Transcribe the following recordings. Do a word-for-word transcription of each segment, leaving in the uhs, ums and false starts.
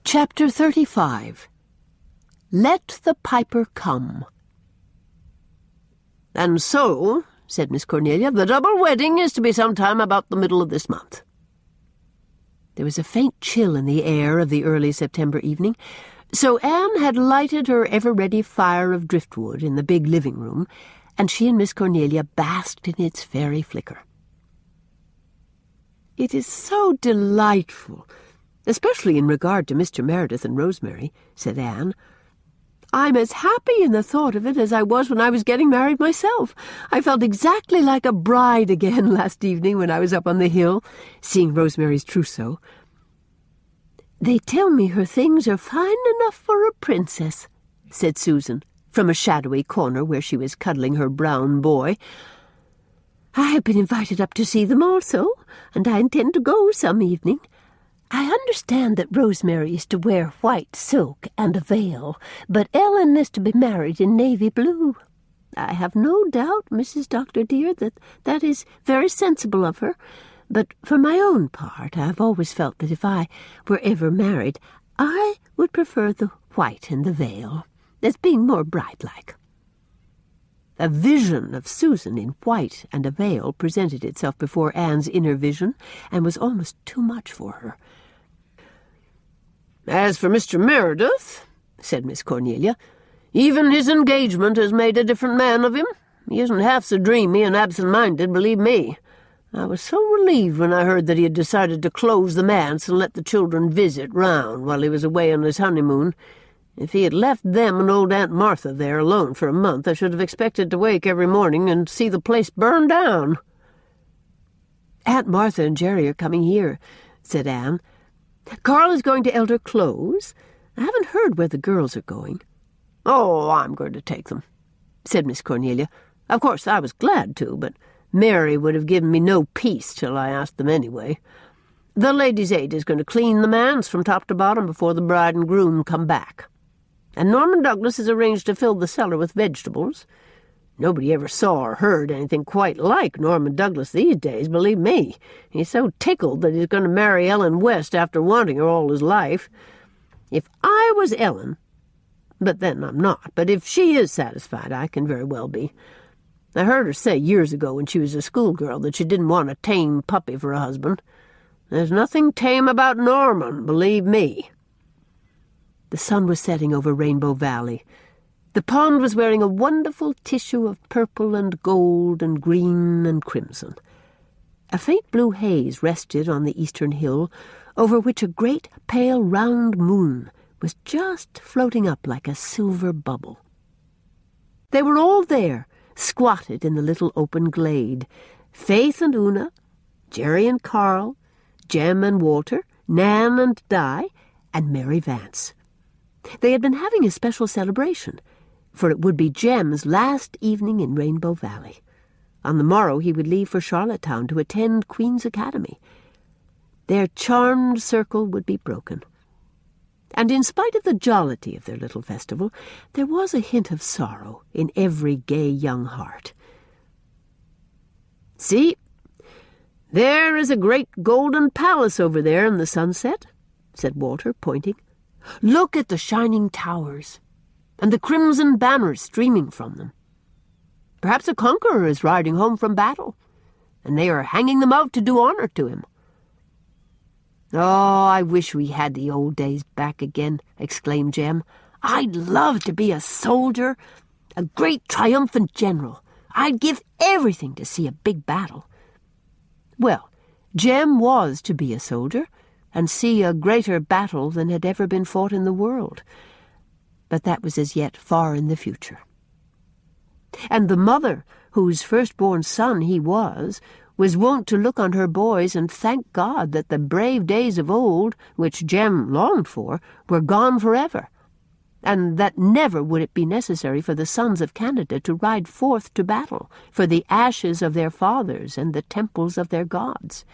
Chapter thirty-five. Let the Piper Come. "And so," said Miss Cornelia, "the double wedding is to be sometime about the middle of this month." There was a faint chill in the air of the early September evening, so Anne had lighted her ever-ready fire of driftwood in the big living-room, and she and Miss Cornelia basked in its fairy flicker. "It is so delightful, especially in regard to Mister Meredith and Rosemary," said Anne. "I'm as happy in the thought of it as I was when I was getting married myself. I felt exactly like a bride again last evening when I was up on the hill, seeing Rosemary's trousseau." "They tell me her things are fine enough for a princess," said Susan, from a shadowy corner where she was cuddling her brown boy. "I have been invited up to see them also, and I intend to go some evening. I understand that Rosemary is to wear white silk and a veil, but Ellen is to be married in navy blue. I have no doubt, Missus Doctor dear, that that is very sensible of her, but for my own part I have always felt that if I were ever married, I would prefer the white and the veil, as being more bride-like." A vision of Susan in white and a veil presented itself before Anne's inner vision, and was almost too much for her. "As for Mister Meredith," said Miss Cornelia, "even his engagement has made a different man of him. He isn't half so dreamy and absent-minded, believe me. I was so relieved when I heard that he had decided to close the manse and let the children visit round while he was away on his honeymoon. If he had left them and old Aunt Martha there alone for a month, I should have expected to wake every morning and see the place burn down." "Aunt Martha and Jerry are coming here," said Anne. "Carl is going to Elder Close. I haven't heard where the girls are going." "Oh, I'm going to take them," said Miss Cornelia. "Of course, I was glad to, but Mary would have given me no peace till I asked them anyway. The ladies' aid is going to clean the manse from top to bottom before the bride and groom come back. And Norman Douglas has arranged to fill the cellar with vegetables. Nobody ever saw or heard anything quite like Norman Douglas these days, believe me. He's so tickled that he's going to marry Ellen West after wanting her all his life. If I was Ellen, but then I'm not, but if she is satisfied, I can very well be. I heard her say years ago when she was a schoolgirl that she didn't want a tame puppy for a husband. There's nothing tame about Norman, believe me." The sun was setting over Rainbow Valley. The pond was wearing a wonderful tissue of purple and gold and green and crimson. A faint blue haze rested on the eastern hill, over which a great pale round moon was just floating up like a silver bubble. They were all there, squatted in the little open glade. Faith and Una, Jerry and Carl, Jem and Walter, Nan and Di, and Mary Vance. They had been having a special celebration, for it would be Jem's last evening in Rainbow Valley. On the morrow he would leave for Charlottetown to attend Queen's Academy. Their charmed circle would be broken. And in spite of the jollity of their little festival, there was a hint of sorrow in every gay young heart. "See, there is a great golden palace over there in the sunset," said Walter, pointing. "Look at the shining towers, and the crimson banners streaming from them. Perhaps a conqueror is riding home from battle, and they are hanging them out to do honor to him." "Oh, I wish we had the old days back again," exclaimed Jem. "I'd love to be a soldier, a great triumphant general. I'd give everything to see a big battle." Well, Jem was to be a soldier, and see a greater battle than had ever been fought in the world. But that was as yet far in the future. And the mother, whose firstborn son he was, was wont to look on her boys and thank God that the brave days of old, which Jem longed for, were gone forever, and that never would it be necessary for the sons of Canada to ride forth to battle for the ashes of their fathers and the temples of their gods.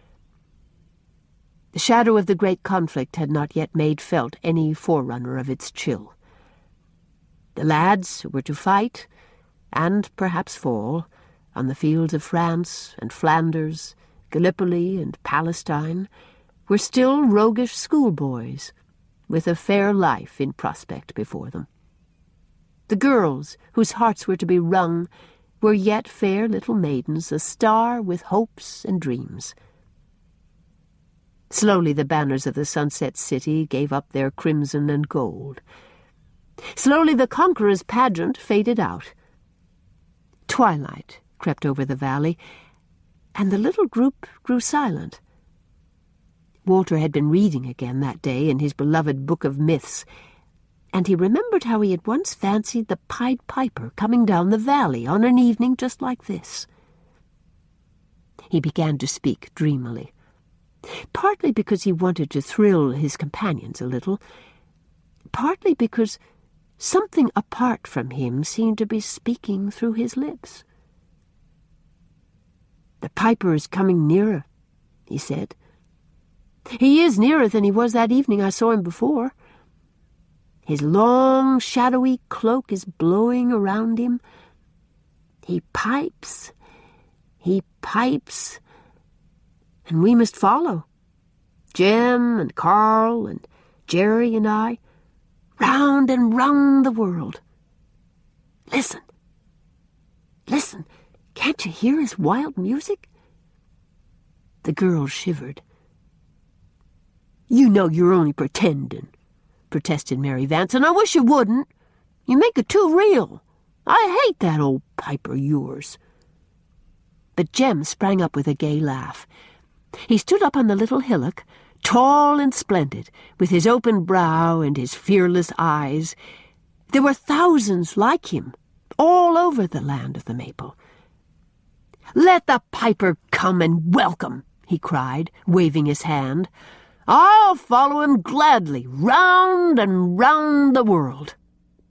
The shadow of the great conflict had not yet made felt any forerunner of its chill. The lads who were to fight, and perhaps fall, on the fields of France and Flanders, Gallipoli and Palestine, were still roguish schoolboys, with a fair life in prospect before them. The girls, whose hearts were to be wrung, were yet fair little maidens, a-star with hopes and dreams. Slowly the banners of the sunset city gave up their crimson and gold. Slowly the conqueror's pageant faded out. Twilight crept over the valley, and the little group grew silent. Walter had been reading again that day in his beloved book of myths, and he remembered how he had once fancied the Pied Piper coming down the valley on an evening just like this. He began to speak dreamily, partly because he wanted to thrill his companions a little, partly because something apart from him seemed to be speaking through his lips. "The piper is coming nearer," he said. "He is nearer than he was that evening I saw him before. His long, shadowy cloak is blowing around him. He pipes, he pipes, and we must follow. Jem and Carl and Jerry and I, round and round the world. Listen, listen, can't you hear his wild music?" The girls shivered. "You know you're only pretending," protested Mary Vance, "and I wish you wouldn't. You make it too real. I hate that old piper of yours." But Jem sprang up with a gay laugh. He stood up on the little hillock, tall and splendid, with his open brow and his fearless eyes. There were thousands like him, all over the land of the maple. "Let the piper come and welcome," he cried, waving his hand. "I'll follow him gladly, round and round the world."